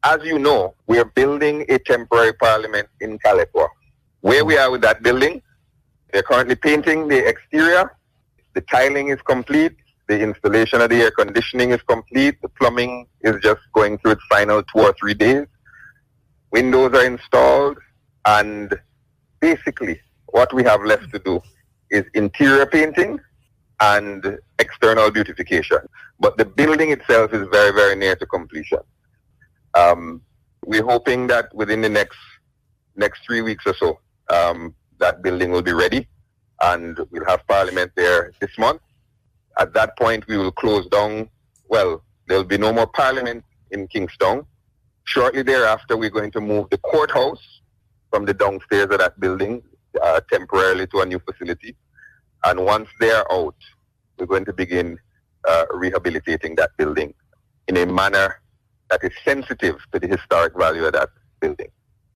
as you know, we are building a temporary parliament in Calipua. Where we are with that building, they're currently painting the exterior. The tiling is complete. The installation of the air conditioning is complete. The plumbing is just going through its final 2 or 3 days. Windows are installed. And basically, what we have left to do is interior painting and external beautification. But the building itself is very, very near to completion. We're hoping that within the next 3 weeks or so, that building will be ready, and we'll have Parliament there this month. At that point, we will close down. Well, there'll be no more Parliament in Kingstown. Shortly thereafter, we're going to move the courthouse from the downstairs of that building temporarily to a new facility. And once they're out, we're going to begin rehabilitating that building in a manner that is sensitive to the historic value of that building.